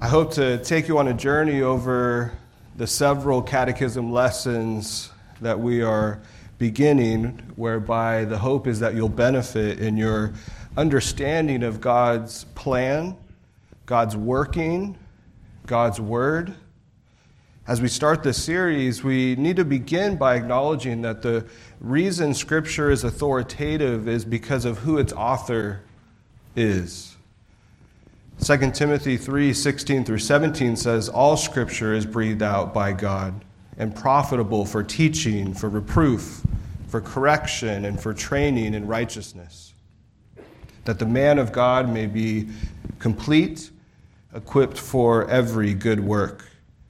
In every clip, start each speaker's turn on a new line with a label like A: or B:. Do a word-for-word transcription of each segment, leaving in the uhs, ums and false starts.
A: I hope to take you on a journey over the several catechism lessons that we are beginning, whereby the hope is that you'll benefit in your understanding of God's plan, God's working, God's word. As we start this series, we need to begin by acknowledging that the reason Scripture is authoritative is because of who its author is. Second Timothy three sixteen through seventeen says, "All Scripture is breathed out by God and profitable for teaching, for reproof, for correction, and for training in righteousness, that the man of God may be complete, equipped for every good work."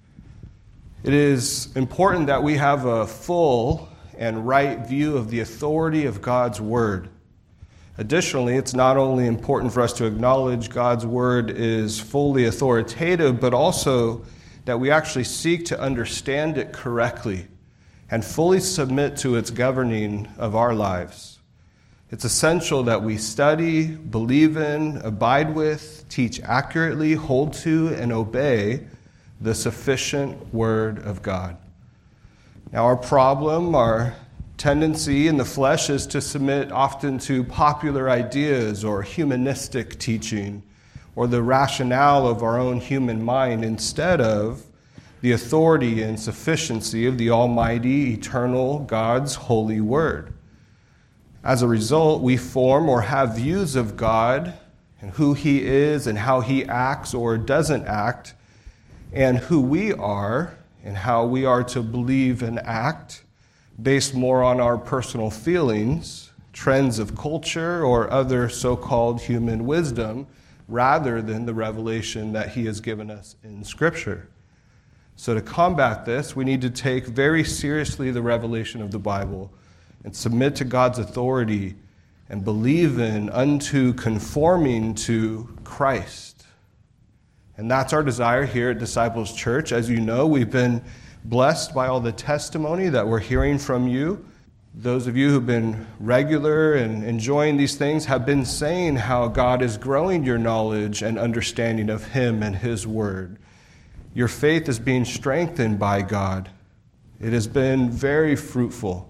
A: It is important that we have a full and right view of the authority of God's Word. Additionally, it's not only important for us to acknowledge God's Word is fully authoritative, but also that we actually seek to understand it correctly and fully submit to its governing of our lives. It's essential that we study, believe in, abide with, teach accurately, hold to, and obey the sufficient Word of God. Now, our problem, our tendency in the flesh is to submit often to popular ideas or humanistic teaching or the rationale of our own human mind instead of the authority and sufficiency of the Almighty, eternal God's holy Word. As a result, we form or have views of God and who He is and how He acts or doesn't act, and who we are and how we are to believe and act based more on our personal feelings, trends of culture, or other so-called human wisdom, rather than the revelation that He has given us in Scripture. So to combat this, we need to take very seriously the revelation of the Bible and submit to God's authority and believe in unto conforming to Christ. And that's our desire here at Disciples Church. As you know, we've been blessed by all the testimony that we're hearing from you. Those of you who've been regular and enjoying these things have been saying how God is growing your knowledge and understanding of Him and His Word. Your faith is being strengthened by God. It has been very fruitful.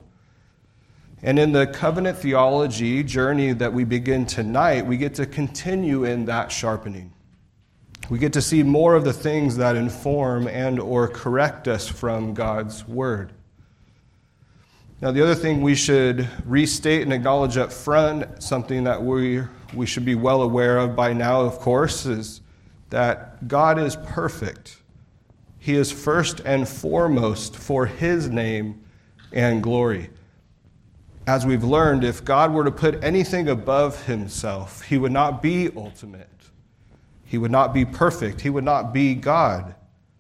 A: And in the covenant theology journey that we begin tonight, we get to continue in that sharpening. We get to see more of the things that inform and or correct us from God's Word. Now, the other thing we should restate and acknowledge up front, something that we, we should be well aware of by now, of course, is that God is perfect. He is first and foremost for His name and glory. As we've learned, if God were to put anything above Himself, He would not be ultimate. He would not be perfect. He would not be God.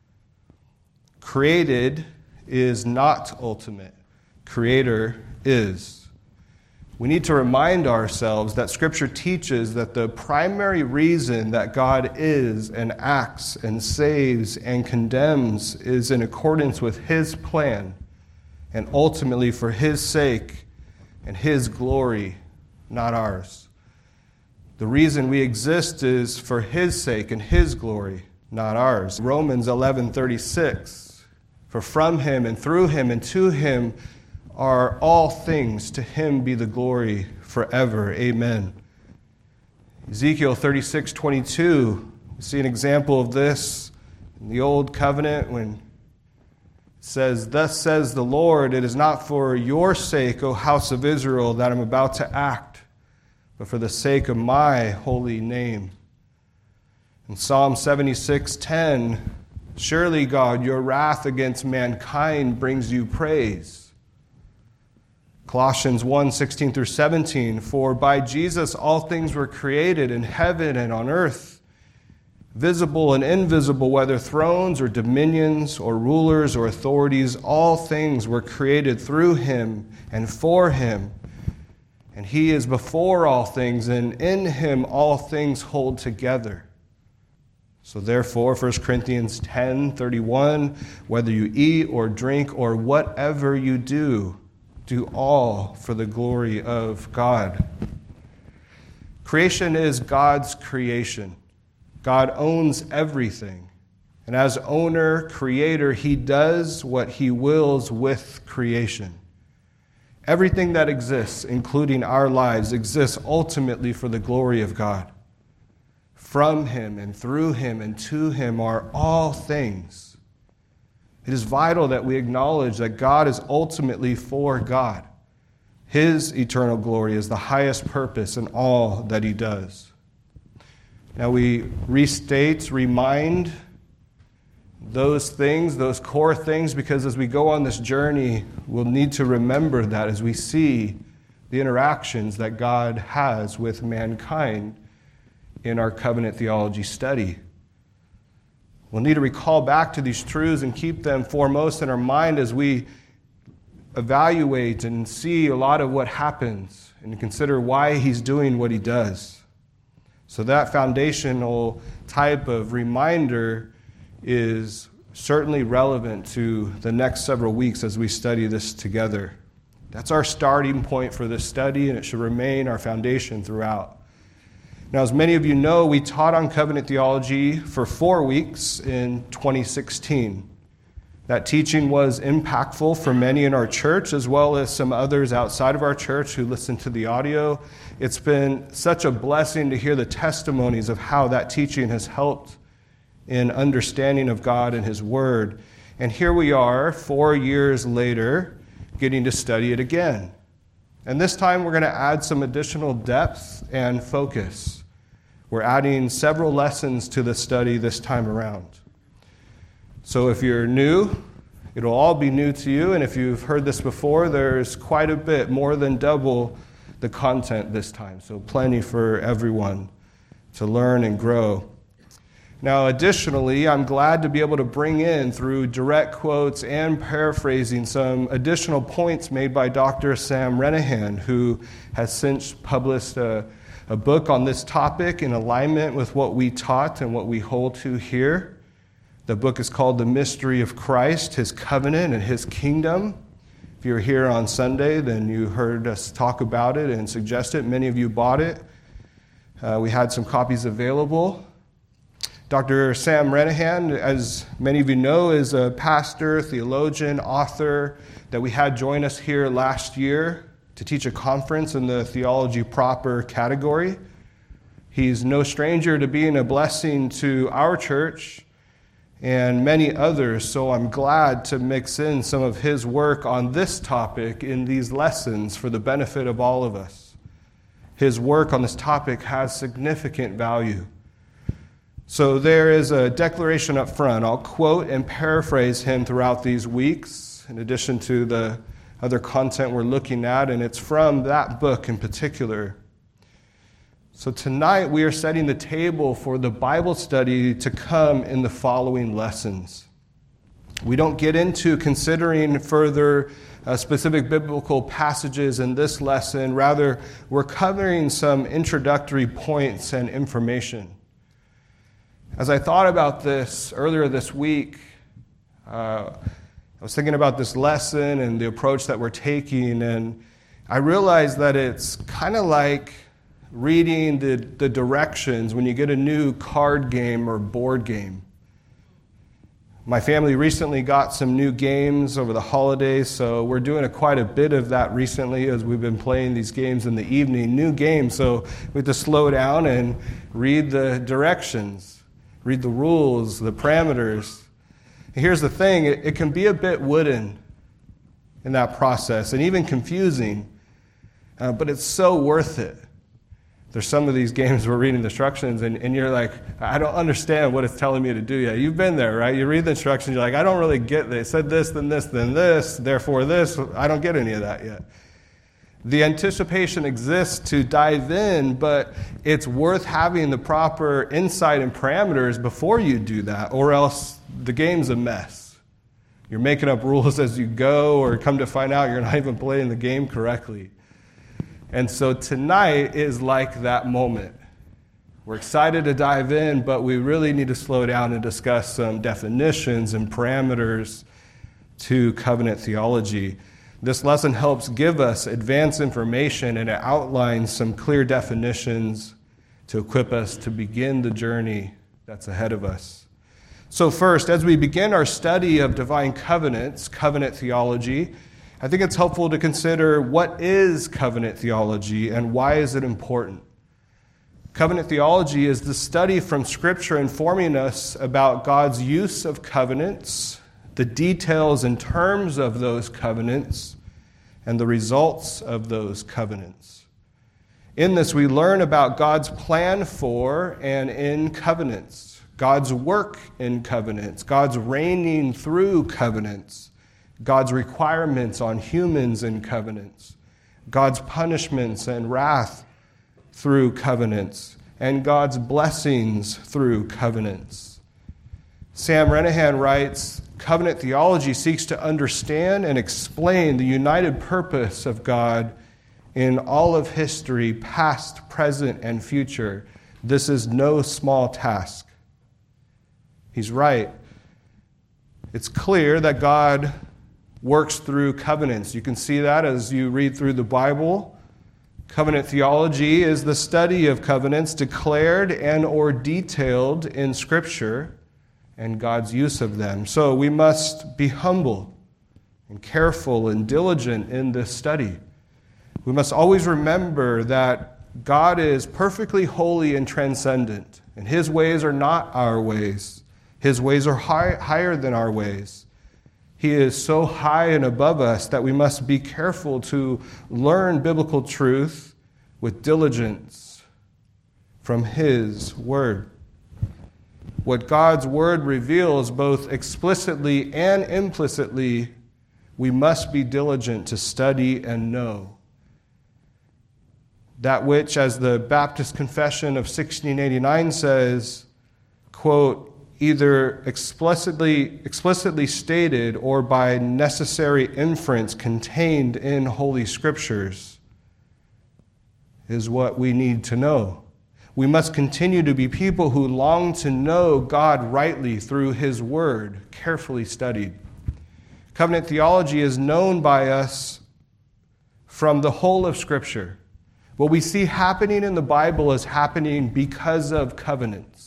A: Created is not ultimate. Creator is. We need to remind ourselves that Scripture teaches that the primary reason that God is and acts and saves and condemns is in accordance with His plan and ultimately for His sake and His glory, not ours. The reason we exist is for His sake and His glory, not ours. Romans eleven thirty-six, for from Him and through Him and to Him are all things. To Him be the glory forever. Amen. Ezekiel thirty-six twenty-two, we see an example of this in the Old Covenant when it says, "Thus says the Lord, it is not for your sake, O house of Israel, that I'm about to act, but for the sake of my holy name." In Psalm seventy-six ten, "Surely, God, your wrath against mankind brings you praise." Colossians one sixteen through seventeen, "For by Jesus all things were created in heaven and on earth, visible and invisible, whether thrones or dominions or rulers or authorities, all things were created through Him and for Him. And He is before all things, and in Him all things hold together." So therefore, First Corinthians ten thirty-one, "Whether you eat or drink or whatever you do, do all for the glory of God." Creation is God's creation. God owns everything. And as owner, creator, he does what he wills with creation. Everything that exists, including our lives, exists ultimately for the glory of God. From him and through him and to him are all things. It is vital that we acknowledge that God is ultimately for God. His eternal glory is the highest purpose in all that he does. Now we restate, remind those things, those core things, because as we go on this journey, we'll need to remember that as we see the interactions that God has with mankind in our covenant theology study. We'll need to recall back to these truths and keep them foremost in our mind as we evaluate and see a lot of what happens and consider why he's doing what he does. So that foundational type of reminder is certainly relevant to the next several weeks as we study this together. That's our starting point for this study, and it should remain our foundation throughout. Now, as many of you know, we taught on covenant theology for four weeks in twenty sixteen. That teaching was impactful for many in our church, as well as some others outside of our church who listened to the audio. It's been such a blessing to hear the testimonies of how that teaching has helped in understanding of God and his word. And here we are, four years later, getting to study it again. And this time we're going to add some additional depth and focus. We're adding several lessons to the study this time around. So if you're new, it'll all be new to you. And if you've heard this before, there's quite a bit, more than double the content this time. So plenty for everyone to learn and grow. Now, additionally, I'm glad to be able to bring in, through direct quotes and paraphrasing, some additional points made by Doctor Sam Renihan, who has since published a, a book on this topic in alignment with what we taught and what we hold to here. The book is called The Mystery of Christ, His Covenant and His Kingdom. If you were here on Sunday, then you heard us talk about it and suggest it. Many of you bought it. Uh, we had some copies available. Doctor Sam Renihan, as many of you know, is a pastor, theologian, author that we had join us here last year to teach a conference in the Theology Proper category. He's no stranger to being a blessing to our church and many others, so I'm glad to mix in some of his work on this topic in these lessons for the benefit of all of us. His work on this topic has significant value. So there is a declaration up front. I'll quote and paraphrase him throughout these weeks, in addition to the other content we're looking at, and it's from that book in particular. So tonight we are setting the table for the Bible study to come in the following lessons. We don't get into considering further uh, specific biblical passages in this lesson. Rather, we're covering some introductory points and information. As I thought about this earlier this week, uh, I was thinking about this lesson and the approach that we're taking, and I realized that it's kind of like reading the, the directions when you get a new card game or board game. My family recently got some new games over the holidays, so we're doing a, quite a bit of that recently as we've been playing these games in the evening, new games, so we have to slow down and read the directions. Read the rules, the parameters. And here's the thing, it, it can be a bit wooden in that process and even confusing, uh, but it's so worth it. There's some of these games we're reading the instructions and, and you're like, I don't understand what it's telling me to do yet. You've been there, right? You read the instructions, you're like, I don't really get this. It said this, then this, then this, therefore this. I don't get any of that yet. The anticipation exists to dive in, but it's worth having the proper insight and parameters before you do that, or else the game's a mess. You're making up rules as you go, or come to find out you're not even playing the game correctly. And so tonight is like that moment. We're excited to dive in, but we really need to slow down and discuss some definitions and parameters to covenant theology. This lesson helps give us advanced information, and it outlines some clear definitions to equip us to begin the journey that's ahead of us. So first, as we begin our study of divine covenants, covenant theology, I think it's helpful to consider what is covenant theology and why is it important. Covenant theology is the study from Scripture informing us about God's use of covenants, the details and terms of those covenants, and the results of those covenants. In this, we learn about God's plan for and in covenants, God's work in covenants, God's reigning through covenants, God's requirements on humans in covenants, God's punishments and wrath through covenants, and God's blessings through covenants. Sam Renihan writes, covenant theology seeks to understand and explain the united purpose of God in all of history, past, present, and future. This is no small task. He's right. It's clear that God works through covenants. You can see that as you read through the Bible. Covenant theology is the study of covenants declared and or detailed in Scripture and God's use of them. So we must be humble and careful and diligent in this study. We must always remember that God is perfectly holy and transcendent, and His ways are not our ways. His ways are high, higher than our ways. He is so high and above us that we must be careful to learn biblical truth with diligence from His Word. What God's Word reveals, both explicitly and implicitly, we must be diligent to study and know. That which, as the Baptist Confession of sixteen eighty-nine says, quote, either explicitly, explicitly stated or by necessary inference contained in Holy Scriptures, is what we need to know. We must continue to be people who long to know God rightly through His Word, carefully studied. Covenant theology is known by us from the whole of Scripture. What we see happening in the Bible is happening because of covenants.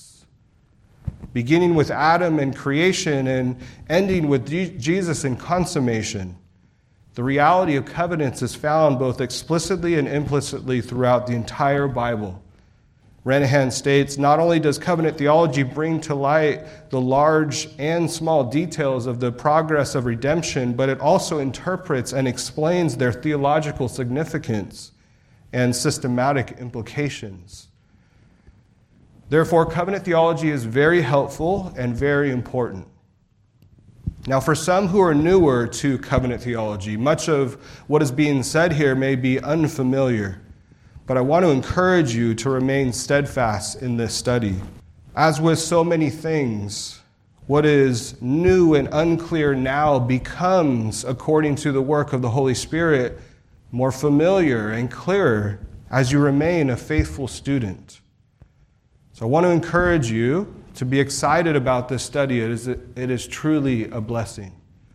A: Beginning with Adam and creation and ending with Jesus in consummation. The reality of covenants is found both explicitly and implicitly throughout the entire Bible. Renihan states, not only does covenant theology bring to light the large and small details of the progress of redemption, but it also interprets and explains their theological significance and systematic implications. Therefore, covenant theology is very helpful and very important. Now, for some who are newer to covenant theology, much of what is being said here may be unfamiliar, but I want to encourage you to remain steadfast in this study. As with so many things, what is new and unclear now becomes, according to the work of the Holy Spirit, more familiar and clearer as you remain a faithful student. So I want to encourage you to be excited about this study. It is, it is truly a blessing.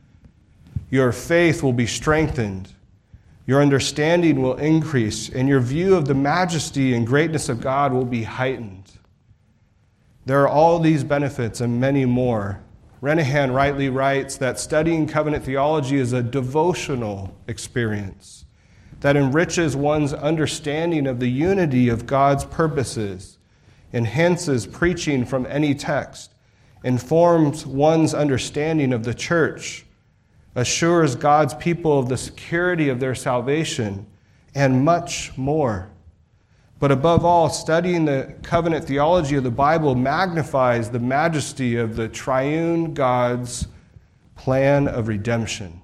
A: Your faith will be strengthened. Your understanding will increase, and your view of the majesty and greatness of God will be heightened. There are all these benefits and many more. Renihan rightly writes that studying covenant theology is a devotional experience that enriches one's understanding of the unity of God's purposes, enhances preaching from any text, informs one's understanding of the church, assures God's people of the security of their salvation, and much more. But above all, studying the covenant theology of the Bible magnifies the majesty of the triune God's plan of redemption.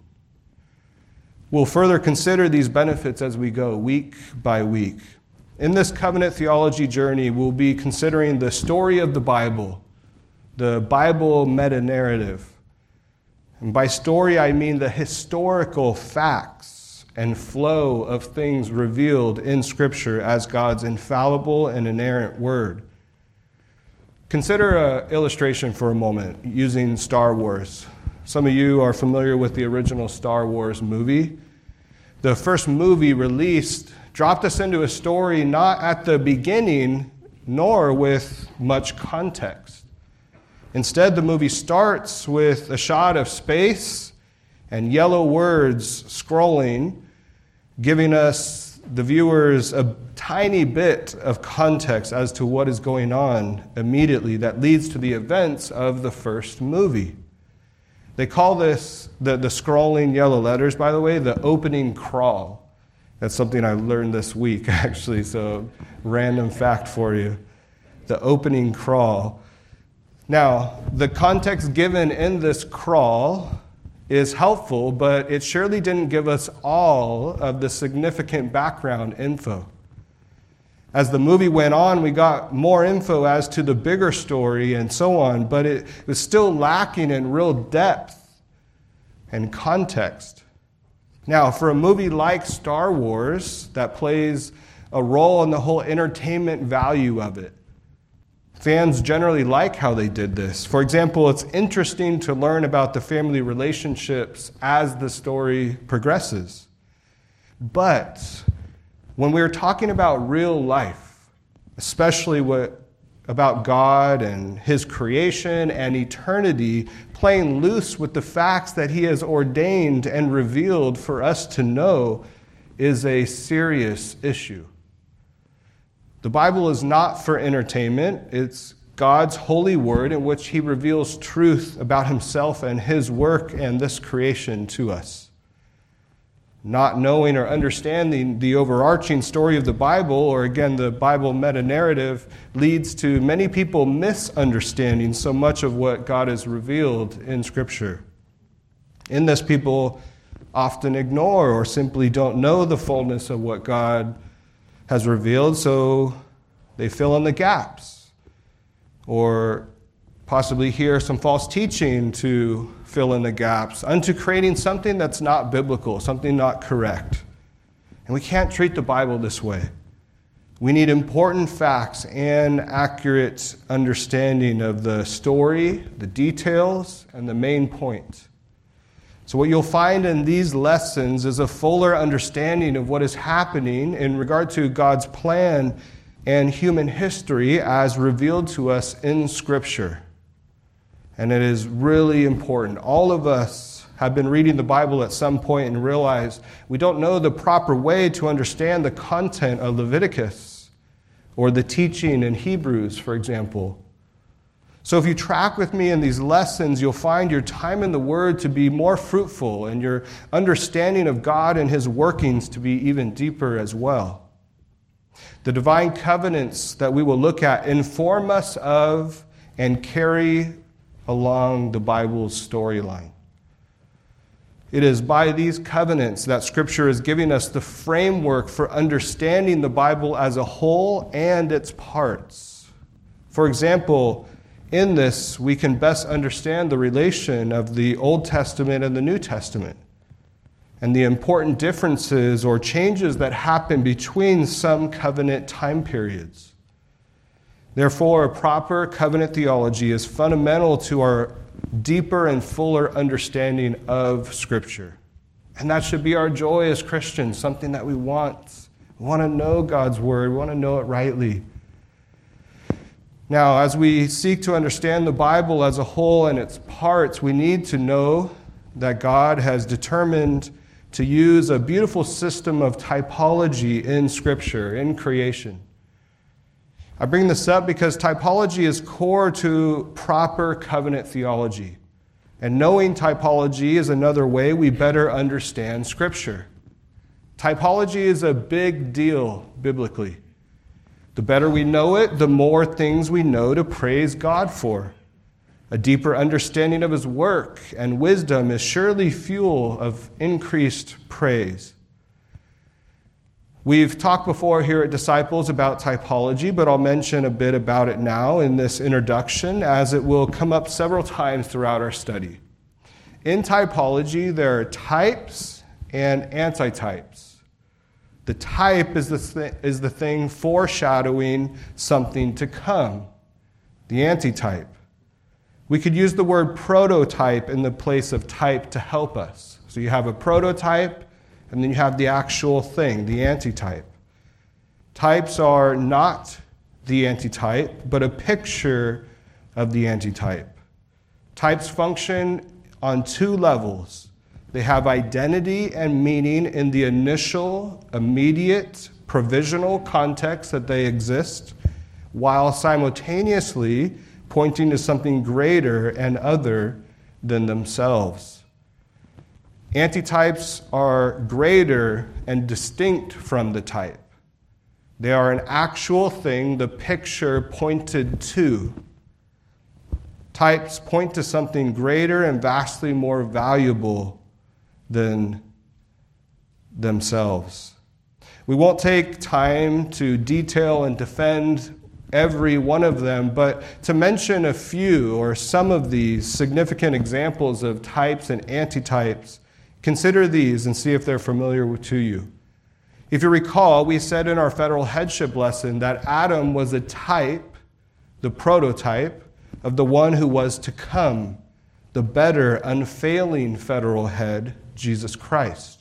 A: We'll further consider these benefits as we go, week by week. In this covenant theology journey, we'll be considering the story of the Bible, the Bible meta-narrative. And by story, I mean the historical facts and flow of things revealed in Scripture as God's infallible and inerrant word. Consider an illustration for a moment using Star Wars. Some of you are familiar with the original Star Wars movie. The first movie released dropped us into a story not at the beginning, nor with much context. Instead, the movie starts with a shot of space and yellow words scrolling, giving us, the viewers, a tiny bit of context as to what is going on immediately that leads to the events of the first movie. They call this, the, the scrolling yellow letters, by the way, the opening crawl. That's something I learned this week, actually, so random fact for you. The opening crawl. Now, the context given in this crawl is helpful, but it surely didn't give us all of the significant background info. As the movie went on, we got more info as to the bigger story and so on, but it was still lacking in real depth and context. Now, for a movie like Star Wars that plays a role in the whole entertainment value of it, fans generally like how they did this. For example, it's interesting to learn about the family relationships as the story progresses. But when we're talking about real life, especially what about God and His creation and eternity, playing loose with the facts that He has ordained and revealed for us to know is a serious issue. The Bible is not for entertainment. It's God's holy word in which He reveals truth about Himself and His work and this creation to us. Not knowing or understanding the overarching story of the Bible, or again, the Bible meta-narrative, leads to many people misunderstanding so much of what God has revealed in Scripture. In this, people often ignore or simply don't know the fullness of what God has revealed, so they fill in the gaps, or possibly hear some false teaching to fill in the gaps, unto creating something that's not biblical, something not correct. And we can't treat the Bible this way. We need important facts and accurate understanding of the story, the details, and the main point. So what you'll find in these lessons is a fuller understanding of what is happening in regard to God's plan and human history as revealed to us in Scripture. And it is really important. All of us have been reading the Bible at some point and realized we don't know the proper way to understand the content of Leviticus or the teaching in Hebrews, for example. So if you track with me in these lessons, you'll find your time in the Word to be more fruitful and your understanding of God and His workings to be even deeper as well. The divine covenants that we will look at inform us of and carry along the Bible's storyline. It is by these covenants that Scripture is giving us the framework for understanding the Bible as a whole and its parts. For example, in this, we can best understand the relation of the Old Testament and the New Testament, and the important differences or changes that happen between some covenant time periods. Therefore, a proper covenant theology is fundamental to our deeper and fuller understanding of Scripture. And that should be our joy as Christians, something that we want. We want to know God's Word. We want to know it rightly. Now, as we seek to understand the Bible as a whole and its parts, we need to know that God has determined to use a beautiful system of typology in Scripture, in creation. I bring this up because typology is core to proper covenant theology. And knowing typology is another way we better understand Scripture. Typology is a big deal biblically. The better we know it, the more things we know to praise God for. A deeper understanding of His work and wisdom is surely fuel of increased praise. We've talked before here at Disciples about typology, but I'll mention a bit about it now in this introduction, as it will come up several times throughout our study. In typology, there are types and antitypes. The type is the, th- is the thing foreshadowing something to come, the antitype. We could use the word prototype in the place of type to help us. So you have a prototype, and then you have the actual thing, the antitype. Types are not the antitype, but a picture of the antitype. Types function on two levels. They have identity and meaning in the initial, immediate, provisional context that they exist, while simultaneously pointing to something greater and other than themselves. Antitypes are greater and distinct from the type. They are an actual thing the picture pointed to. Types point to something greater and vastly more valuable than themselves. We won't take time to detail and defend every one of them, but to mention a few or some of these significant examples of types and antitypes, consider these and see if they're familiar to you. If you recall, we said in our federal headship lesson that Adam was a type, the prototype, of the one who was to come, the better, unfailing federal head, Jesus Christ.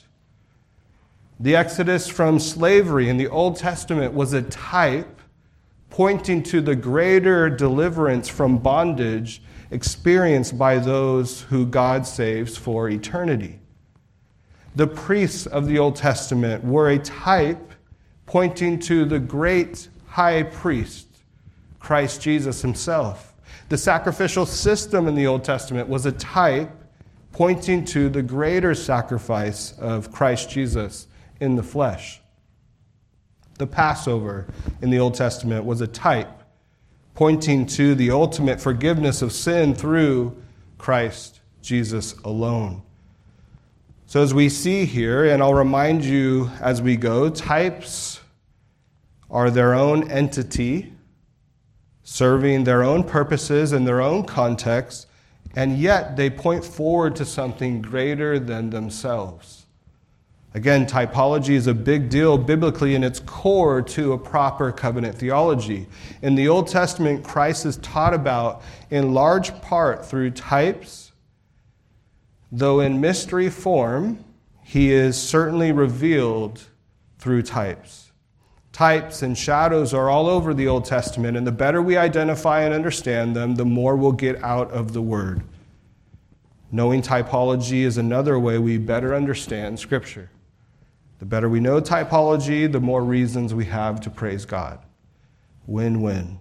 A: The exodus from slavery in the Old Testament was a type pointing to the greater deliverance from bondage experienced by those who God saves for eternity. The priests of the Old Testament were a type pointing to the great high priest, Christ Jesus himself. The sacrificial system in the Old Testament was a type pointing to the greater sacrifice of Christ Jesus in the flesh. The Passover in the Old Testament was a type pointing to the ultimate forgiveness of sin through Christ Jesus alone. So as we see here, and I'll remind you as we go, types are their own entity, serving their own purposes in their own context, and yet they point forward to something greater than themselves. Again, typology is a big deal biblically in its core to a proper covenant theology. In the Old Testament, Christ is taught about in large part through types, though in mystery form, he is certainly revealed through types. Types and shadows are all over the Old Testament, and the better we identify and understand them, the more we'll get out of the Word. Knowing typology is another way we better understand Scripture. The better we know typology, the more reasons we have to praise God. Win-win.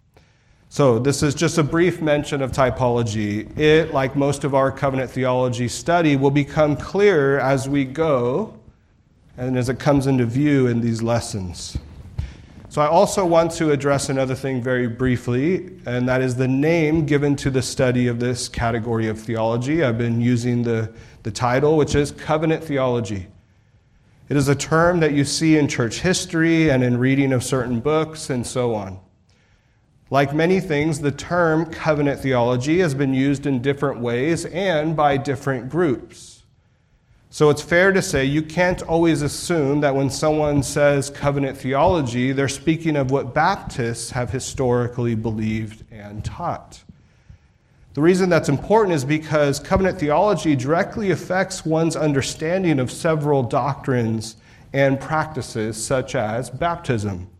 A: So this is just a brief mention of typology. It, like most of our covenant theology study, will become clearer as we go and as it comes into view in these lessons. So I also want to address another thing very briefly, and that is the name given to the study of this category of theology. I've been using the, the title, which is covenant theology. It is a term that you see in church history and in reading of certain books and so on. Like many things, the term covenant theology has been used in different ways and by different groups. So it's fair to say you can't always assume that when someone says covenant theology, they're speaking of what Baptists have historically believed and taught. The reason that's important is because covenant theology directly affects one's understanding of several doctrines and practices, such as baptism.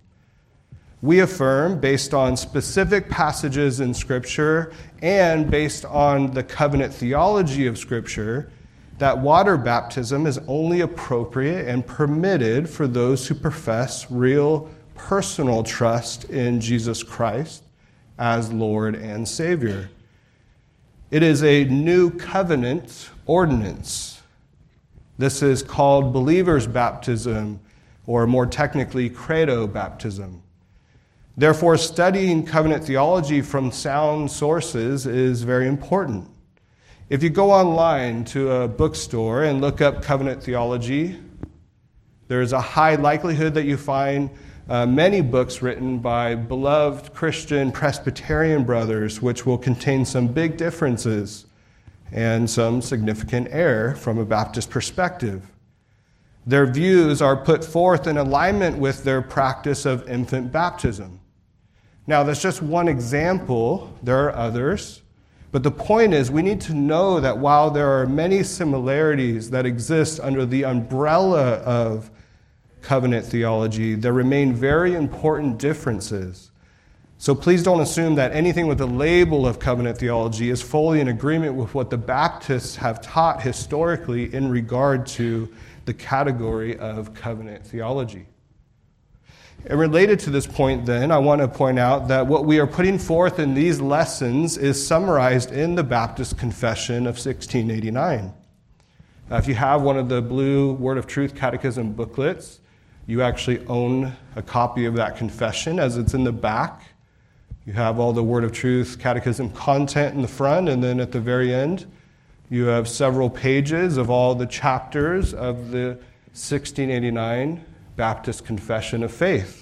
A: We affirm, based on specific passages in Scripture and based on the covenant theology of Scripture, that water baptism is only appropriate and permitted for those who profess real personal trust in Jesus Christ as Lord and Savior. It is a new covenant ordinance. This is called believer's baptism, or more technically, credo baptism. Therefore, studying covenant theology from sound sources is very important. If you go online to a bookstore and look up covenant theology, there's a high likelihood that you find uh, many books written by beloved Christian Presbyterian brothers, which will contain some big differences and some significant error from a Baptist perspective. Their views are put forth in alignment with their practice of infant baptism. Now, that's just one example. There are others. But the point is, we need to know that while there are many similarities that exist under the umbrella of covenant theology, there remain very important differences So please don't assume that anything with the label of covenant theology is fully in agreement with what the Baptists have taught historically in regard to the category of covenant theology. And related to this point then, I want to point out that what we are putting forth in these lessons is summarized in the Baptist Confession of sixteen eighty-nine. Now, if you have one of the blue Word of Truth Catechism booklets, you actually own a copy of that confession, as it's in the back. You have all the Word of Truth Catechism content in the front, and then at the very end, you have several pages of all the chapters of the sixteen eighty-nine Baptist Confession of Faith.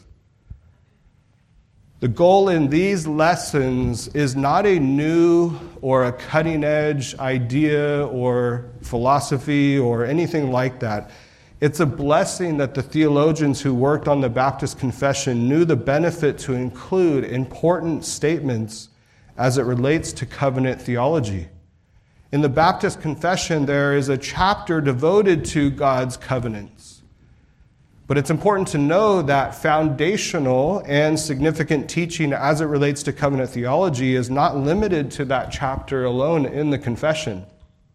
A: The goal in these lessons is not a new or a cutting-edge idea or philosophy or anything like that. It's a blessing that the theologians who worked on the Baptist Confession knew the benefit to include important statements as it relates to covenant theology. In the Baptist Confession, there is a chapter devoted to God's covenants. But it's important to know that foundational and significant teaching as it relates to covenant theology is not limited to that chapter alone in the confession.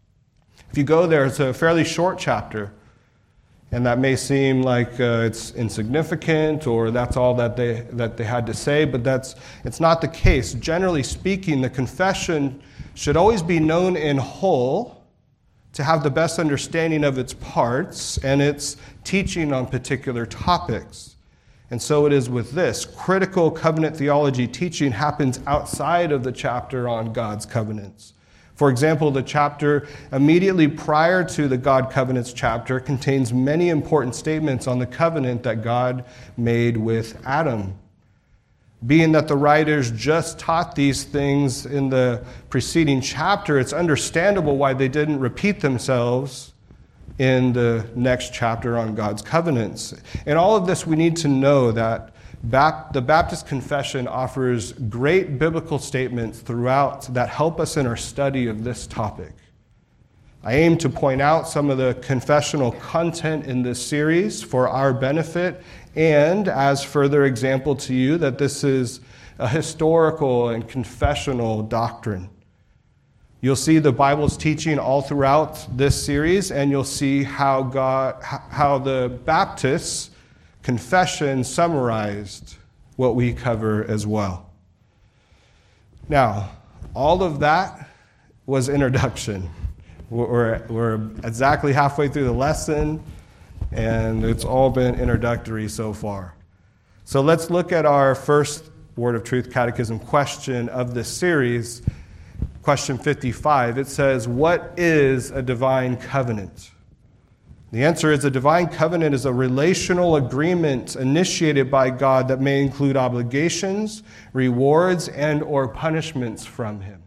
A: If you go there, it's a fairly short chapter. And that may seem like uh, it's insignificant or that's all that they that they had to say, but that's it's not the case. Generally speaking, the confession should always be known in whole to have the best understanding of its parts and its teaching on particular topics. And so it is with this. Critical covenant theology teaching happens outside of the chapter on God's covenants. For example, the chapter immediately prior to the God Covenants chapter contains many important statements on the covenant that God made with Adam. Being that the writers just taught these things in the preceding chapter, it's understandable why they didn't repeat themselves in the next chapter on God's covenants. In all of this, we need to know that the Baptist Confession offers great biblical statements throughout that help us in our study of this topic. I aim to point out some of the confessional content in this series for our benefit and as further example to you that this is a historical and confessional doctrine. You'll see the Bible's teaching all throughout this series, and you'll see how God, how the Baptists' confession summarized what we cover as well. Now, all of that was introduction. We're, we're exactly halfway through the lesson, and it's all been introductory so far. So let's look at our first Word of Truth Catechism question of this series, question fifty-five. It says, what is a divine covenant? The answer is a divine covenant is a relational agreement initiated by God that may include obligations, rewards, and or punishments from Him.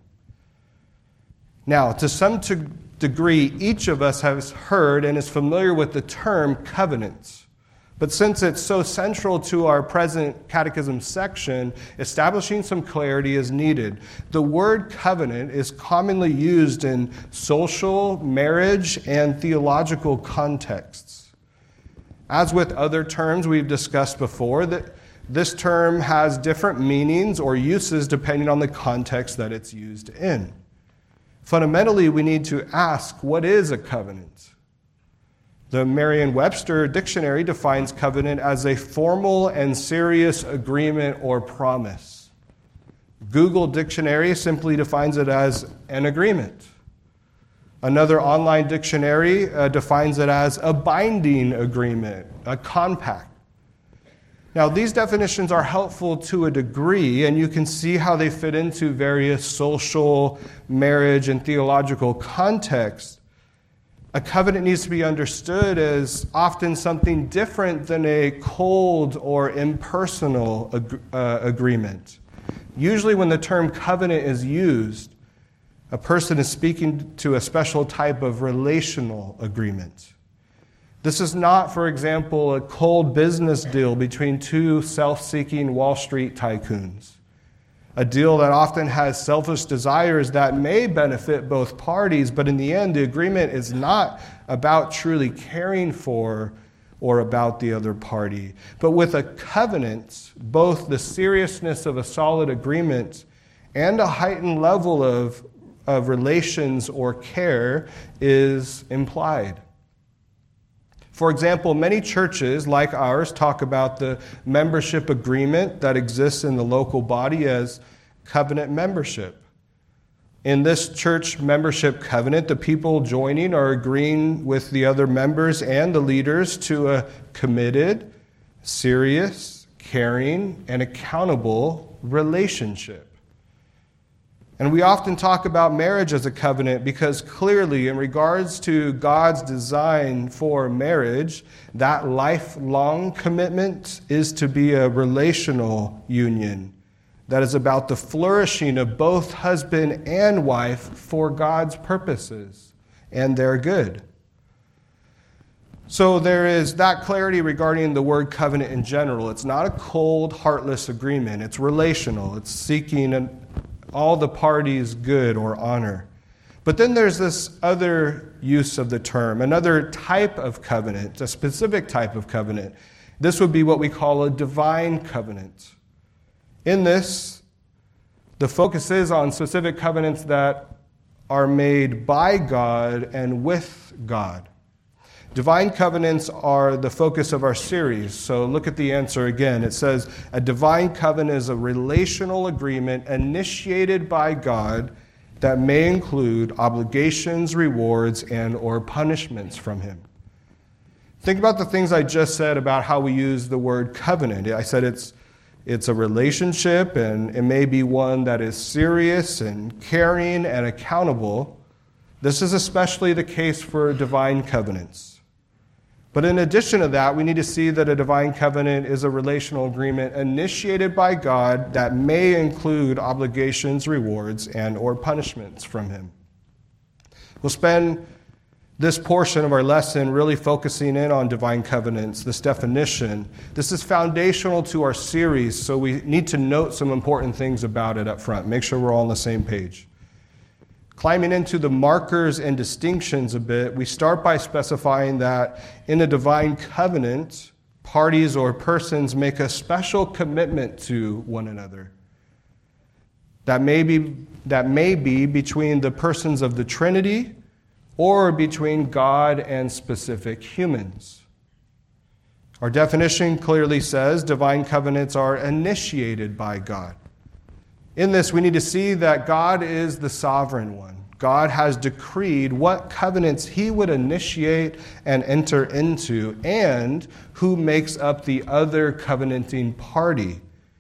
A: Now, to some t- degree, each of us has heard and is familiar with the term covenant. But since it's so central to our present catechism section, establishing some clarity is needed. The word covenant is commonly used in social, marriage, and theological contexts. As with other terms we've discussed before, that this term has different meanings or uses depending on the context that it's used in. Fundamentally, we need to ask, what is a covenant? The Merriam-Webster dictionary defines covenant as a formal and serious agreement or promise. Google Dictionary simply defines it as an agreement. Another online dictionary uh, defines it as a binding agreement, a compact. Now, these definitions are helpful to a degree, and you can see how they fit into various social, marriage, and theological contexts. A covenant needs to be understood as often something different than a cold or impersonal ag- uh, agreement. Usually when the term covenant is used, a person is speaking to a special type of relational agreement. This is not, for example, a cold business deal between two self-seeking Wall Street tycoons. A deal that often has selfish desires that may benefit both parties, but in the end, the agreement is not about truly caring for or about the other party. But with a covenant, both the seriousness of a solid agreement and a heightened level of, of relations or care is implied. For example, many churches like ours talk about the membership agreement that exists in the local body as covenant membership. In this church membership covenant, the people joining are agreeing with the other members and the leaders to a committed, serious, caring, and accountable relationship. And we often talk about marriage as a covenant because clearly, in regards to God's design for marriage, that lifelong commitment is to be a relational union that is about the flourishing of both husband and wife for God's purposes and their good. So there is that clarity regarding the word covenant in general. It's not a cold, heartless agreement. It's relational. It's seeking an all the parties' good or honor. But then there's this other use of the term, another type of covenant, a specific type of covenant. This would be what we call a divine covenant. In this, the focus is on specific covenants that are made by God and with God. Divine covenants are the focus of our series. So look at the answer again. It says, a divine covenant is a relational agreement initiated by God that may include obligations, rewards, and or punishments from Him. Think about the things I just said about how we use the word covenant. I said it's, it's a relationship, and it may be one that is serious and caring and accountable. This is especially the case for divine covenants. But in addition to that, we need to see that a divine covenant is a relational agreement initiated by God that may include obligations, rewards, and or punishments from Him. We'll spend this portion of our lesson really focusing in on divine covenants, this definition. This is foundational to our series, so we need to note some important things about it up front. Make sure we're all on the same page. Climbing into the markers and distinctions a bit, we start by specifying that in a divine covenant, parties or persons make a special commitment to one another. That may be, that may be between the persons of the Trinity or between God and specific humans. Our definition clearly says divine covenants are initiated by God. In this, we need to see that God is the sovereign one. God has decreed what covenants He would initiate and enter into, and who makes up the other covenanting party.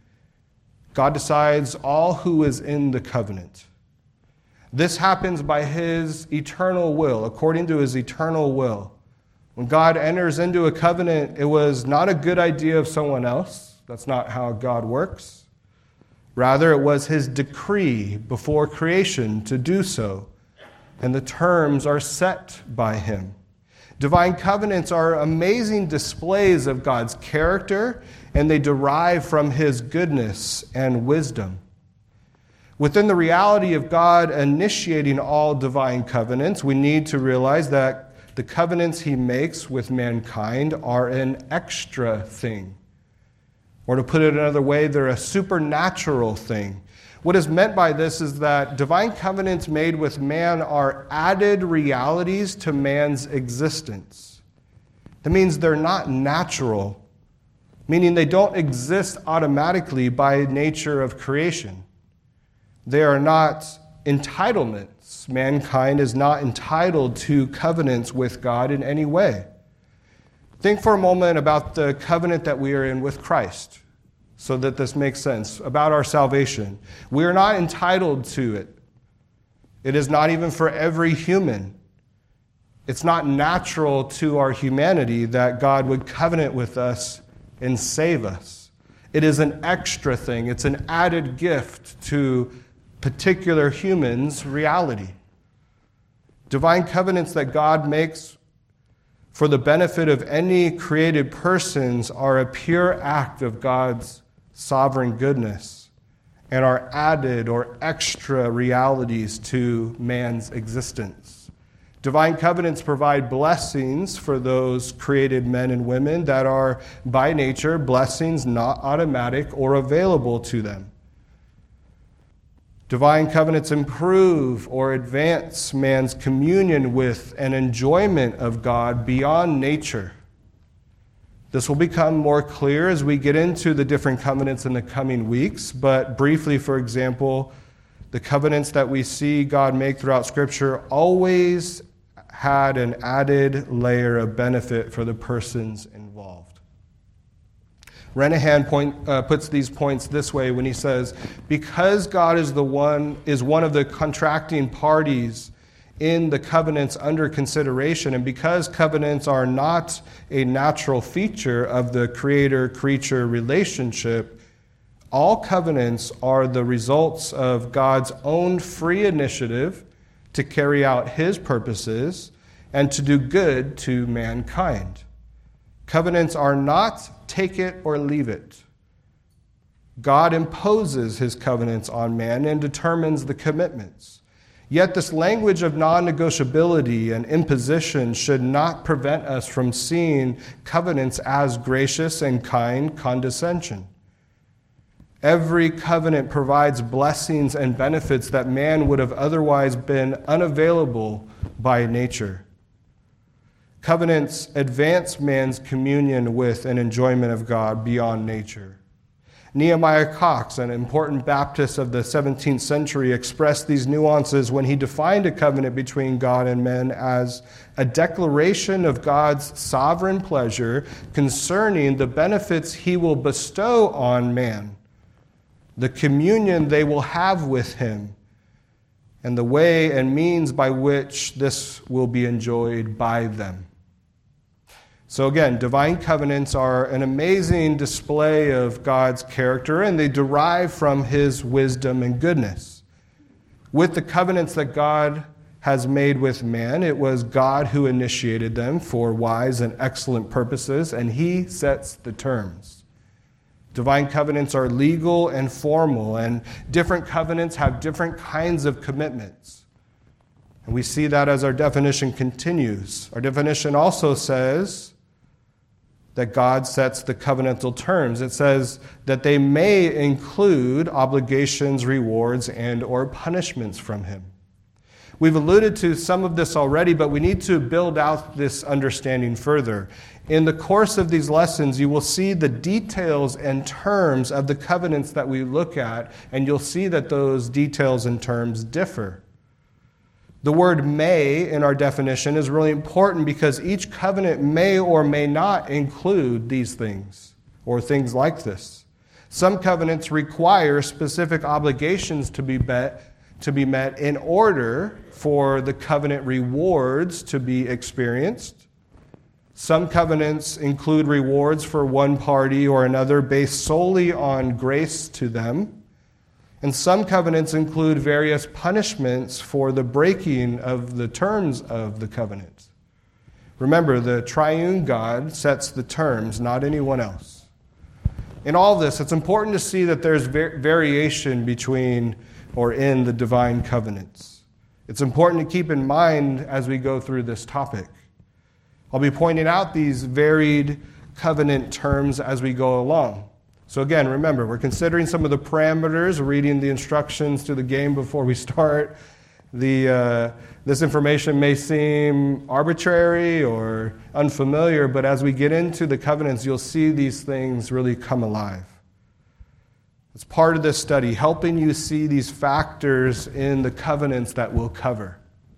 A: God decides all who is in the covenant. This happens by His eternal will, according to His eternal will. When God enters into a covenant, it was not a good idea of someone else. That's not how God works. Rather, it was His decree before creation to do so, and the terms are set by Him. Divine covenants are amazing displays of God's character, and they derive from His goodness and wisdom. Within the reality of God initiating all divine covenants, we need to realize that the covenants He makes with mankind are an extra thing. Or to put it another way, they're a supernatural thing. What is meant by this is that divine covenants made with man are added realities to man's existence. That means they're not natural, meaning they don't exist automatically by nature of creation. They are not entitlements. Mankind is not entitled to covenants with God in any way. Think for a moment about the covenant that we are in with Christ, so that this makes sense, about our salvation. We are not entitled to it. It is not even for every human. It's not natural to our humanity that God would covenant with us and save us. It is an extra thing. It's an added gift to particular humans' reality. Divine covenants that God makes for the benefit of any created persons are a pure act of God's sovereign goodness and are added or extra realities to man's existence. Divine covenants provide blessings for those created men and women that are, by nature, blessings not automatic or available to them. Divine covenants improve or advance man's communion with and enjoyment of God beyond nature. This will become more clear as we get into the different covenants in the coming weeks, but briefly, for example, the covenants that we see God make throughout Scripture always had an added layer of benefit for the persons involved. Renahan point, uh, puts these points this way when he says, because God is the one is one of the contracting parties in the covenants under consideration, and because covenants are not a natural feature of the creator-creature relationship, all covenants are the results of God's own free initiative to carry out his purposes and to do good to mankind. Covenants are not take it or leave it. God imposes his covenants on man and determines the commitments. Yet this language of non-negotiability and imposition should not prevent us from seeing covenants as gracious and kind condescension. Every covenant provides blessings and benefits that man would have otherwise been unavailable by nature. Covenants advance man's communion with and enjoyment of God beyond nature. Nehemiah Cox, an important Baptist of the seventeenth century, expressed these nuances when he defined a covenant between God and men as a declaration of God's sovereign pleasure concerning the benefits he will bestow on man, the communion they will have with him, and the way and means by which this will be enjoyed by them. So again, divine covenants are an amazing display of God's character, and they derive from his wisdom and goodness. With the covenants that God has made with man, it was God who initiated them for wise and excellent purposes, and he sets the terms. Divine covenants are legal and formal, and different covenants have different kinds of commitments. And we see that as our definition continues. Our definition also says that God sets the covenantal terms. It says that they may include obligations, rewards, and or punishments from him. We've alluded to some of this already, but we need to build out this understanding further. In the course of these lessons, you will see the details and terms of the covenants that we look at, and you'll see that those details and terms differ. The word may in our definition is really important because each covenant may or may not include these things or things like this. Some covenants require specific obligations to be met, to be met in order for the covenant rewards to be experienced. Some covenants include rewards for one party or another based solely on grace to them. And some covenants include various punishments for the breaking of the terms of the covenant. Remember, the triune God sets the terms, not anyone else. In all this, it's important to see that there's variation between or in the divine covenants. It's important to keep in mind as we go through this topic. I'll be pointing out these varied covenant terms as we go along. So again, remember, we're considering some of the parameters, reading the instructions to the game before we start. The, uh, this information may seem arbitrary or unfamiliar, but as we get into the covenants, you'll see these things really come alive. It's part of this study, helping you see these factors in the covenants that we'll cover.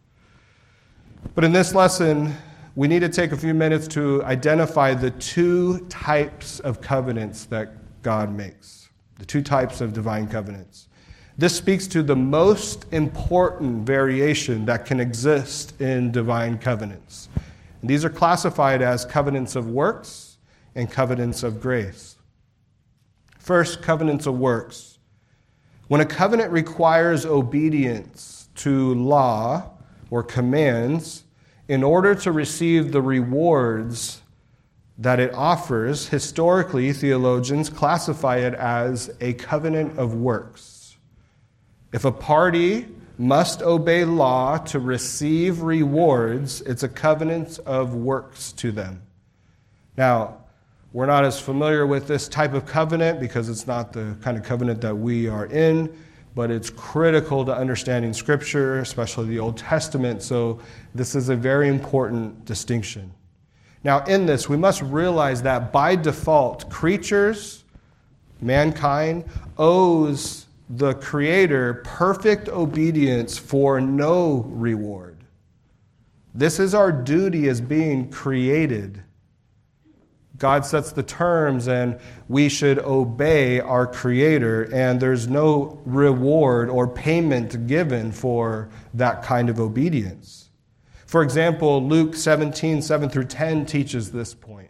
A: But in this lesson, we need to take a few minutes to identify the two types of covenants that God makes, the two types of divine covenants. This speaks to the most important variation that can exist in divine covenants. And these are classified as covenants of works and covenants of grace. First, covenants of works. When a covenant requires obedience to law or commands in order to receive the rewards that it offers, historically, theologians classify it as a covenant of works. If a party must obey law to receive rewards, it's a covenant of works to them. Now, we're not as familiar with this type of covenant because it's not the kind of covenant that we are in, but it's critical to understanding Scripture, especially the Old Testament, so this is a very important distinction. Now, in this, we must realize that by default, creatures, mankind, owes the Creator perfect obedience for no reward. This is our duty as being created. God sets the terms and we should obey our Creator, and there's no reward or payment given for that kind of obedience. For example, Luke seventeen, seven through ten teaches this point.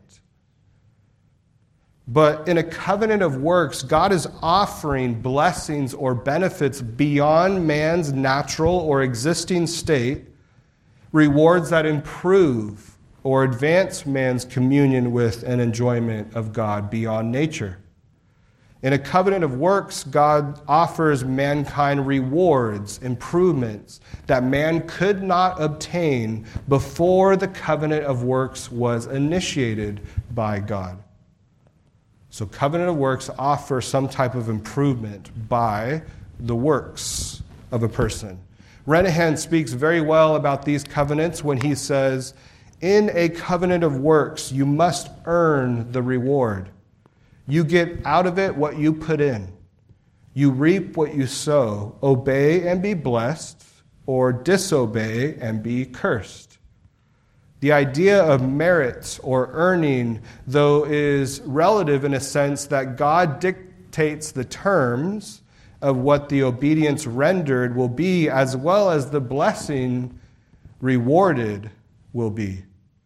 A: But in a covenant of works, God is offering blessings or benefits beyond man's natural or existing state, rewards that improve or advance man's communion with and enjoyment of God beyond nature. In a covenant of works, God offers mankind rewards, improvements that man could not obtain before the covenant of works was initiated by God. So covenant of works offer some type of improvement by the works of a person. Renihan speaks very well about these covenants when he says, in a covenant of works, you must earn the reward. You get out of it what you put in. You reap what you sow. Obey and be blessed, or disobey and be cursed. The idea of merit or earning, though, is relative in a sense that God dictates the terms of what the obedience rendered will be, as well as the blessing rewarded will be.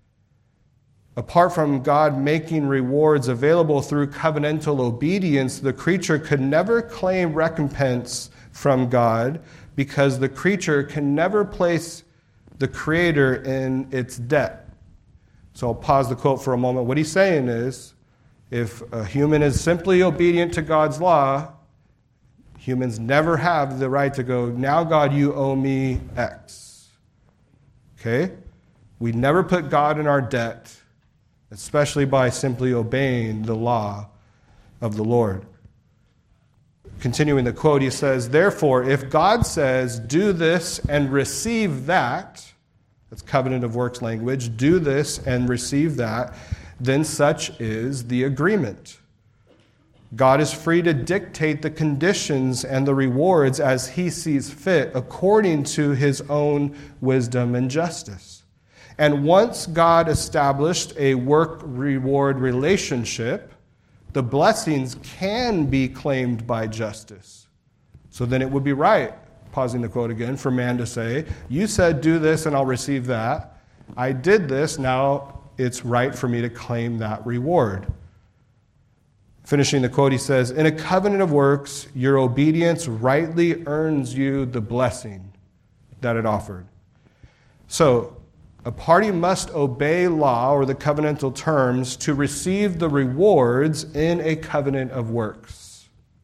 A: Apart from God making rewards available through covenantal obedience, the creature could never claim recompense from God because the creature can never place the Creator in its debt. So I'll pause the quote for a moment. What he's saying is, if a human is simply obedient to God's law, humans never have the right to go, now God, you owe me X. Okay? We never put God in our debt, especially by simply obeying the law of the Lord. Continuing the quote, he says, therefore, if God says, do this and receive that, that's covenant of works language, do this and receive that, then such is the agreement. God is free to dictate the conditions and the rewards as he sees fit, according to his own wisdom and justice. And once God established a work-reward relationship, the blessings can be claimed by justice. So then it would be right, pausing the quote again, for man to say, you said do this and I'll receive that. I did this, now it's right for me to claim that reward. Finishing the quote, he says, in a covenant of works, your obedience rightly earns you the blessing that it offered. So, a party must obey law or the covenantal terms to receive the rewards in a covenant of works.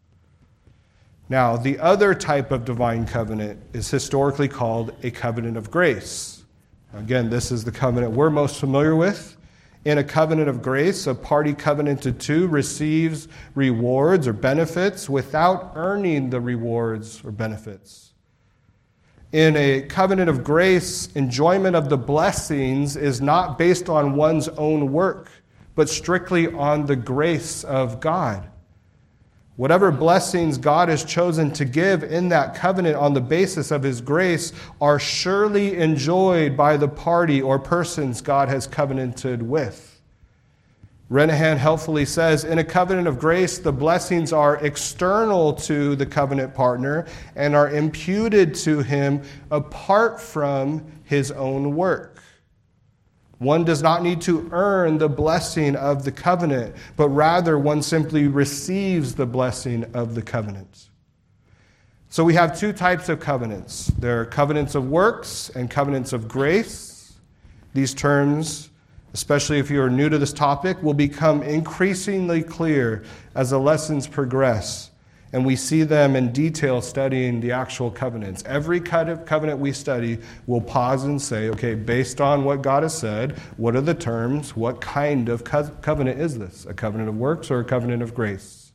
A: Now, the other type of divine covenant is historically called a covenant of grace. Again, this is the covenant we're most familiar with. In a covenant of grace, a party covenanted to receives rewards or benefits without earning the rewards or benefits. In a covenant of grace, enjoyment of the blessings is not based on one's own work, but strictly on the grace of God. Whatever blessings God has chosen to give in that covenant on the basis of his grace are surely enjoyed by the party or persons God has covenanted with. Renihan helpfully says, in a covenant of grace, the blessings are external to the covenant partner and are imputed to him apart from his own work. One does not need to earn the blessing of the covenant, but rather one simply receives the blessing of the covenant. So we have two types of covenants. There are covenants of works and covenants of grace. These terms, especially if you are new to this topic, will become increasingly clear as the lessons progress. And we see them in detail studying the actual covenants. Every covenant we study, we'll pause and say, okay, based on what God has said, what are the terms? What kind of co- covenant is this? A covenant of works or a covenant of grace?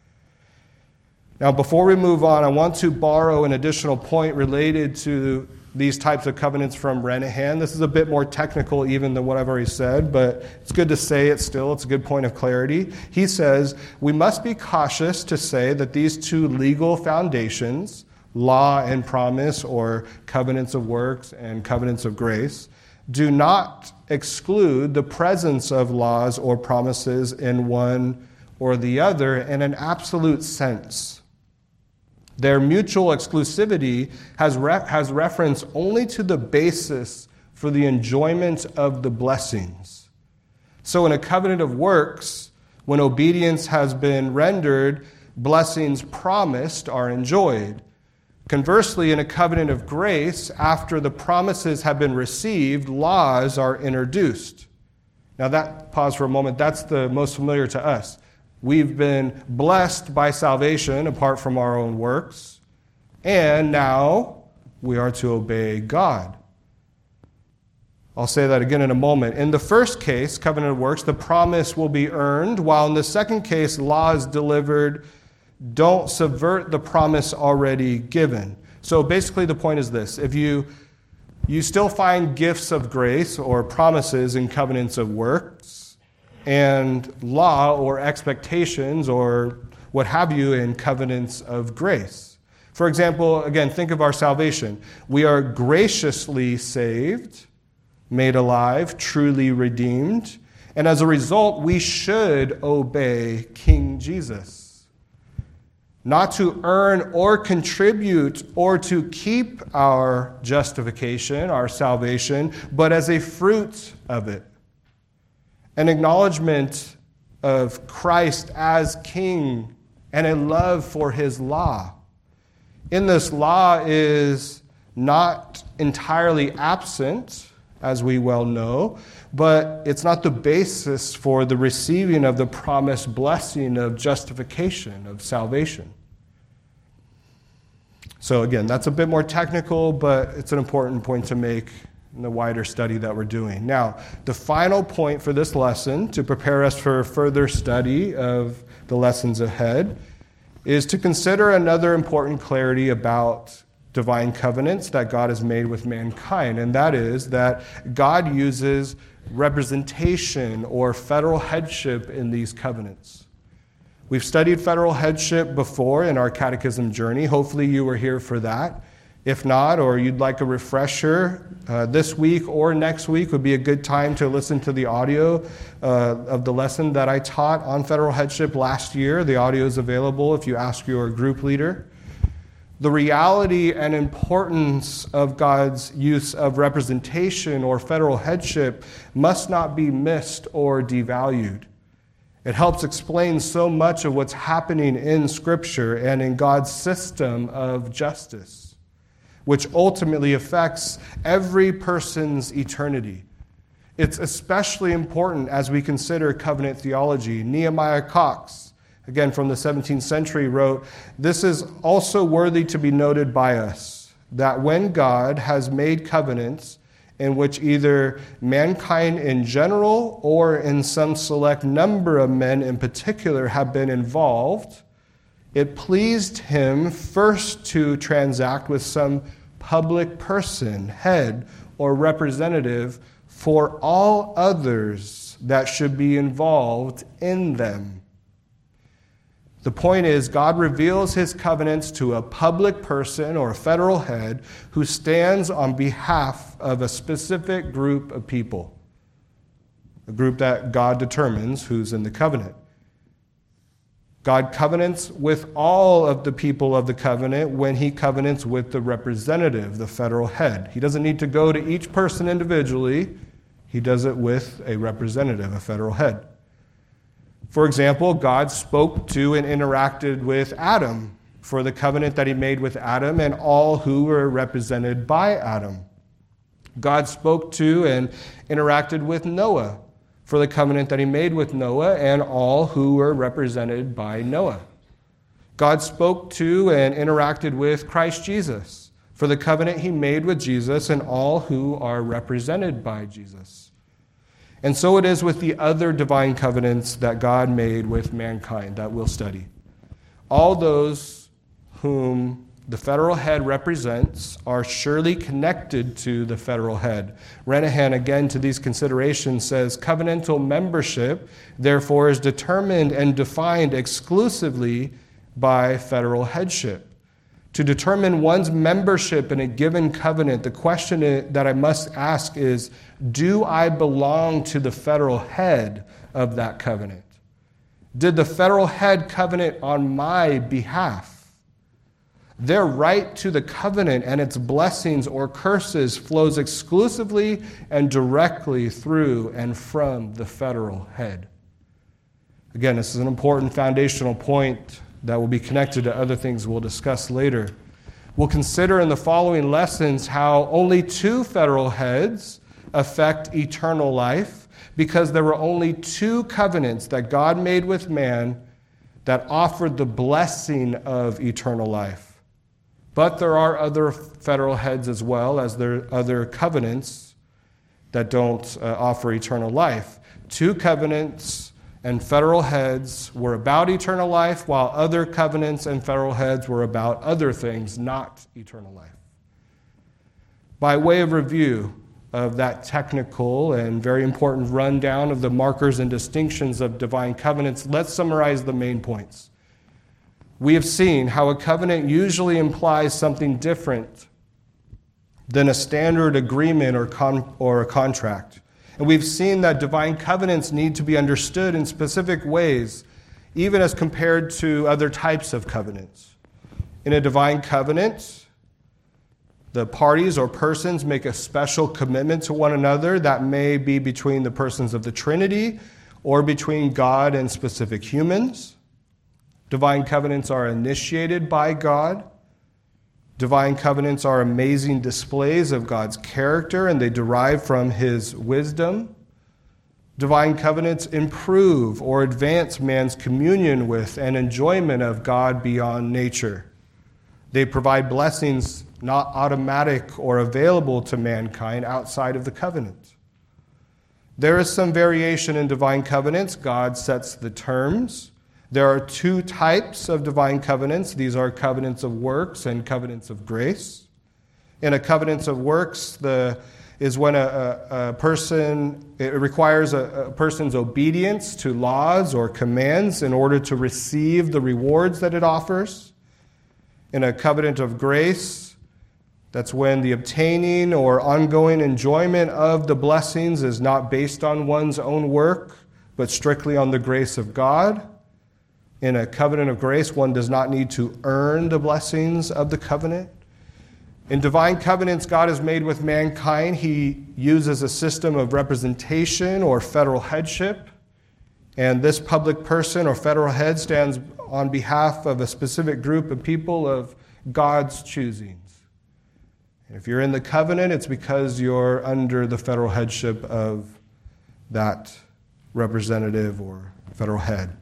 A: Now, before we move on, I want to borrow an additional point related to these types of covenants from Renihan. This is a bit more technical even than what I've already said, but it's good to say it still. It's a good point of clarity. He says, we must be cautious to say that these two legal foundations, law and promise, or covenants of works and covenants of grace, do not exclude the presence of laws or promises in one or the other in an absolute sense. Their mutual exclusivity has, re- has reference only to the basis for the enjoyment of the blessings. So in a covenant of works, when obedience has been rendered, blessings promised are enjoyed. Conversely, in a covenant of grace, after the promises have been received, laws are introduced. Now that, pause for a moment, that's the most familiar to us. We've been blessed by salvation apart from our own works, and now we are to obey God. I'll say that again in a moment. In the first case, covenant of works, the promise will be earned, while in the second case, laws delivered don't subvert the promise already given. So basically the point is this. If you, you still find gifts of grace or promises in covenants of works, and law or expectations or what have you in covenants of grace. For example, again, think of our salvation. We are graciously saved, made alive, truly redeemed, and as a result, we should obey King Jesus. Not to earn or contribute or to keep our justification, our salvation, but as a fruit of it. An acknowledgement of Christ as King and a love for his law. In this, law is not entirely absent, as we well know, but it's not the basis for the receiving of the promised blessing of justification, of salvation. So again, that's a bit more technical, but it's an important point to make in the wider study that we're doing. Now, the final point for this lesson, to prepare us for further study of the lessons ahead, is to consider another important clarity about divine covenants that God has made with mankind, and that is that God uses representation or federal headship in these covenants. We've studied federal headship before in our catechism journey. Hopefully you were here for that. If not, or you'd like a refresher, uh, this week or next week would be a good time to listen to the audio uh, of the lesson that I taught on federal headship last year. The audio is available if you ask your group leader. The reality and importance of God's use of representation or federal headship must not be missed or devalued. It helps explain so much of what's happening in Scripture and in God's system of justice, which ultimately affects every person's eternity. It's especially important as we consider covenant theology. Nehemiah Cox, again from the seventeenth century, wrote, "This is also worthy to be noted by us, that when God has made covenants in which either mankind in general or in some select number of men in particular have been involved, it pleased him first to transact with some public person, head, or representative for all others that should be involved in them." The point is, God reveals his covenants to a public person or a federal head who stands on behalf of a specific group of people, a group that God determines who's in the covenant. God covenants with all of the people of the covenant when he covenants with the representative, the federal head. He doesn't need to go to each person individually. He does it with a representative, a federal head. For example, God spoke to and interacted with Adam for the covenant that he made with Adam and all who were represented by Adam. God spoke to and interacted with Noah for the covenant that he made with Noah and all who were represented by Noah. God spoke to and interacted with Christ Jesus for the covenant he made with Jesus and all who are represented by Jesus. And so it is with the other divine covenants that God made with mankind that we'll study. All those whom the federal head represents are surely connected to the federal head. Renihan, again, to these considerations, says covenantal membership, therefore, is determined and defined exclusively by federal headship. To determine one's membership in a given covenant, the question that I must ask is, do I belong to the federal head of that covenant? Did the federal head covenant on my behalf? Their right to the covenant and its blessings or curses flows exclusively and directly through and from the federal head. Again, this is an important foundational point that will be connected to other things we'll discuss later. We'll consider in the following lessons how only two federal heads affect eternal life because there were only two covenants that God made with man that offered the blessing of eternal life. But there are other federal heads as well as there are other covenants that don't uh, offer eternal life. Two covenants and federal heads were about eternal life, while other covenants and federal heads were about other things, not eternal life. By way of review of that technical and very important rundown of the markers and distinctions of divine covenants, let's summarize the main points. We have seen how a covenant usually implies something different than a standard agreement or, con- or a contract. And we've seen that divine covenants need to be understood in specific ways, even as compared to other types of covenants. In a divine covenant, the parties or persons make a special commitment to one another that may be between the persons of the Trinity or between God and specific humans. Divine covenants are initiated by God. Divine covenants are amazing displays of God's character, and they derive from his wisdom. Divine covenants improve or advance man's communion with and enjoyment of God beyond nature. They provide blessings not automatic or available to mankind outside of the covenant. There is some variation in divine covenants. God sets the terms. There are two types of divine covenants. These are covenants of works and covenants of grace. In a covenant of works, the is when a, a, a person, it requires a, a person's obedience to laws or commands in order to receive the rewards that it offers. In a covenant of grace, that's when the obtaining or ongoing enjoyment of the blessings is not based on one's own work, but strictly on the grace of God. In a covenant of grace, one does not need to earn the blessings of the covenant. In divine covenants God has made with mankind, he uses a system of representation or federal headship. And this public person or federal head stands on behalf of a specific group of people of God's choosings. And if you're in the covenant, it's because you're under the federal headship of that representative or federal head.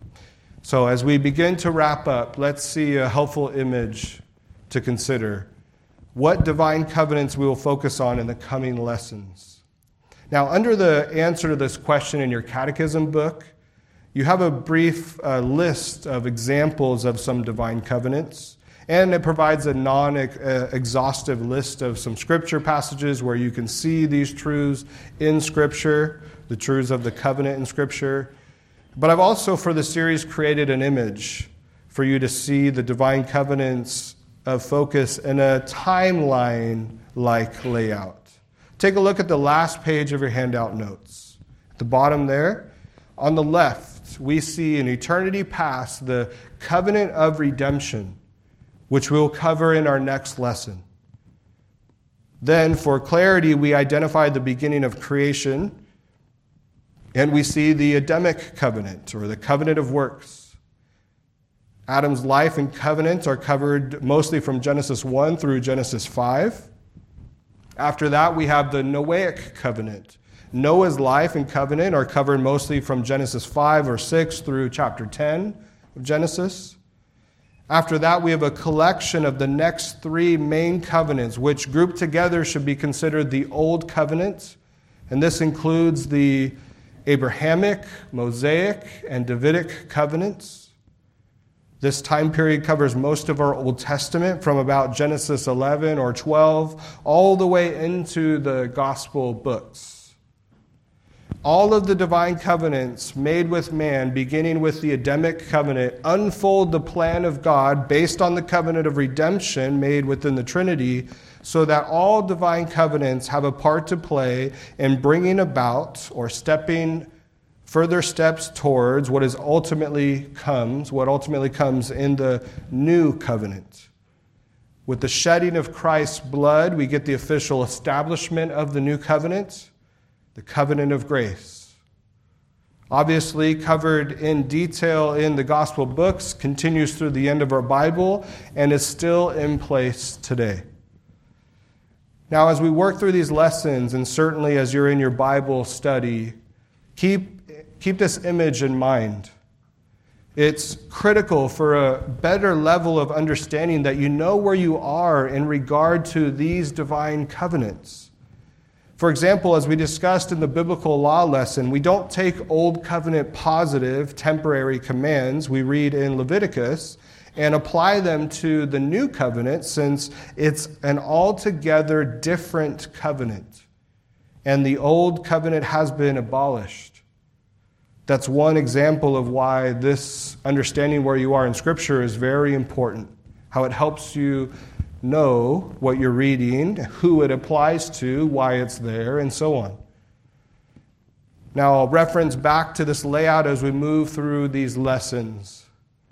A: So as we begin to wrap up, let's see a helpful image to consider what divine covenants we will focus on in the coming lessons. Now, under the answer to this question in your catechism book, you have a brief uh, list of examples of some divine covenants, and it provides a non-exhaustive list of some scripture passages where you can see these truths in Scripture, the truths of the covenant in Scripture. But I've also, for the series, created an image for you to see the divine covenants of focus in a timeline-like layout. Take a look at the last page of your handout notes. At the bottom there, on the left, we see in eternity past the covenant of redemption, which we'll cover in our next lesson. Then, for clarity, we identify the beginning of creation, and we see the Adamic covenant, or the covenant of works. Adam's life and covenant are covered mostly from Genesis one through Genesis five. After that, we have the Noahic covenant. Noah's life and covenant are covered mostly from Genesis five or six through chapter ten of Genesis. After that, we have a collection of the next three main covenants, which grouped together should be considered the Old Covenant. And this includes the Abrahamic, Mosaic, and Davidic covenants. This time period covers most of our Old Testament, from about Genesis eleven or twelve all the way into the Gospel books. All of the divine covenants made with man, beginning with the Adamic covenant, unfold the plan of God based on the covenant of redemption made within the Trinity, so that all divine covenants have a part to play in bringing about or stepping further steps towards what is ultimately comes, what ultimately comes in the new covenant. With the shedding of Christ's blood, we get the official establishment of the new covenant, the covenant of grace. Obviously covered in detail in the gospel books, continues through the end of our Bible, and is still in place today. Now, as we work through these lessons, and certainly as you're in your Bible study, keep, keep this image in mind. It's critical for a better level of understanding that you know where you are in regard to these divine covenants. For example, as we discussed in the biblical law lesson, we don't take Old Covenant positive, temporary commands we read in Leviticus and apply them to the New Covenant, since it's an altogether different covenant. And the Old Covenant has been abolished. That's one example of why this understanding where you are in Scripture is very important, how it helps you know what you're reading, who it applies to, why it's there, and so on. Now, I'll reference back to this layout as we move through these lessons.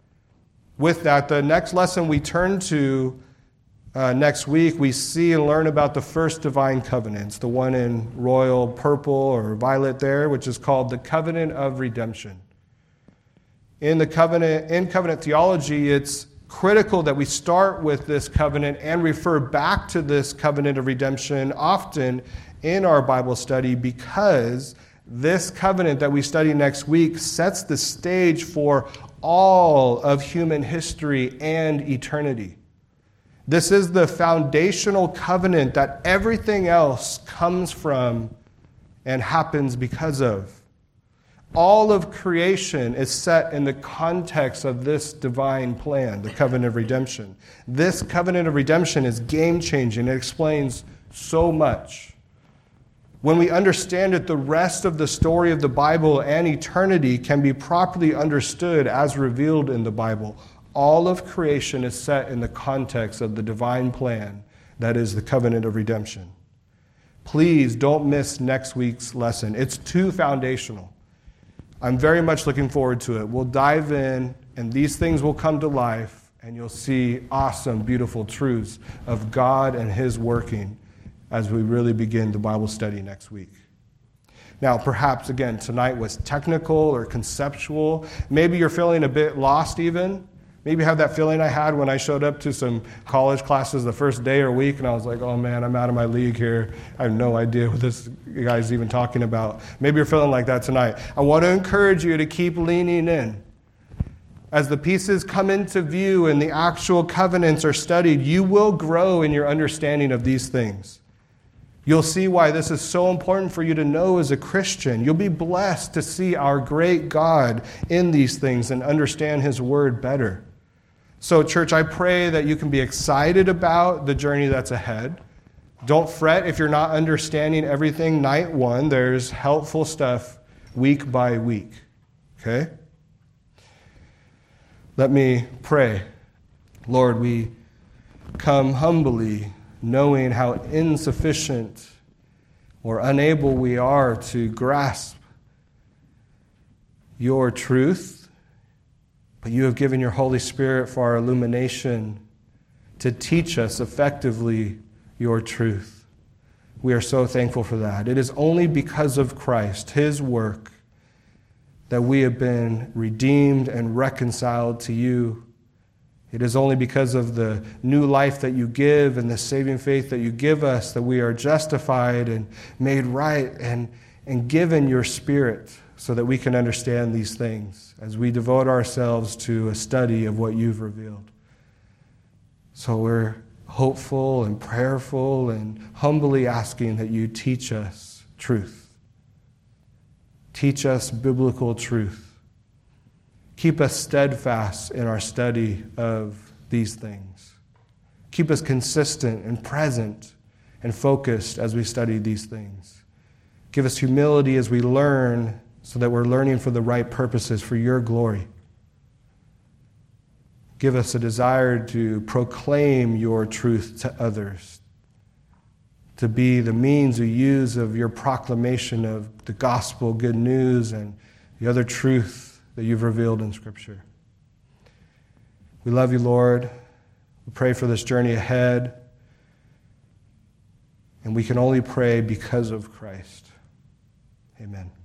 A: With that, the next lesson we turn to uh, next week, we see and learn about the first divine covenants, the one in royal purple or violet there, which is called the covenant of redemption. In the covenant, in covenant theology, it's critical that we start with this covenant and refer back to this covenant of redemption often in our Bible study, because this covenant that we study next week sets the stage for all of human history and eternity. This is the foundational covenant that everything else comes from and happens because of. All of creation is set in the context of this divine plan, the covenant of redemption. This covenant of redemption is game-changing. It explains so much. When we understand it, the rest of the story of the Bible and eternity can be properly understood as revealed in the Bible. All of creation is set in the context of the divine plan, that is the covenant of redemption. Please don't miss next week's lesson. It's too foundational. I'm very much looking forward to it. We'll dive in, and these things will come to life, and you'll see awesome, beautiful truths of God and His working as we really begin the Bible study next week. Now, perhaps, again, tonight was technical or conceptual. Maybe you're feeling a bit lost even. Maybe you have that feeling I had when I showed up to some college classes the first day or week, and I was like, oh man, I'm out of my league here. I have no idea what this guy's even talking about. Maybe you're feeling like that tonight. I want to encourage you to keep leaning in. As the pieces come into view and the actual covenants are studied, you will grow in your understanding of these things. You'll see why this is so important for you to know as a Christian. You'll be blessed to see our great God in these things and understand His Word better. So, church, I pray that you can be excited about the journey that's ahead. Don't fret if you're not understanding everything night one. There's helpful stuff week by week. Okay? Let me pray. Lord, we come humbly, knowing how insufficient or unable we are to grasp your truth. But you have given your Holy Spirit for our illumination to teach us effectively your truth. We are so thankful for that. It is only because of Christ, His work, that we have been redeemed and reconciled to you. It is only because of the new life that you give and the saving faith that you give us that we are justified and made right and, and given your Spirit, so that we can understand these things as we devote ourselves to a study of what you've revealed. So we're hopeful and prayerful and humbly asking that you teach us truth. Teach us biblical truth. Keep us steadfast in our study of these things. Keep us consistent and present and focused as we study these things. Give us humility as we learn so that we're learning for the right purposes, for your glory. Give us a desire to proclaim your truth to others, to be the means we use of your proclamation of the gospel, good news, and the other truth that you've revealed in Scripture. We love you, Lord. We pray for this journey ahead, and we can only pray because of Christ. Amen.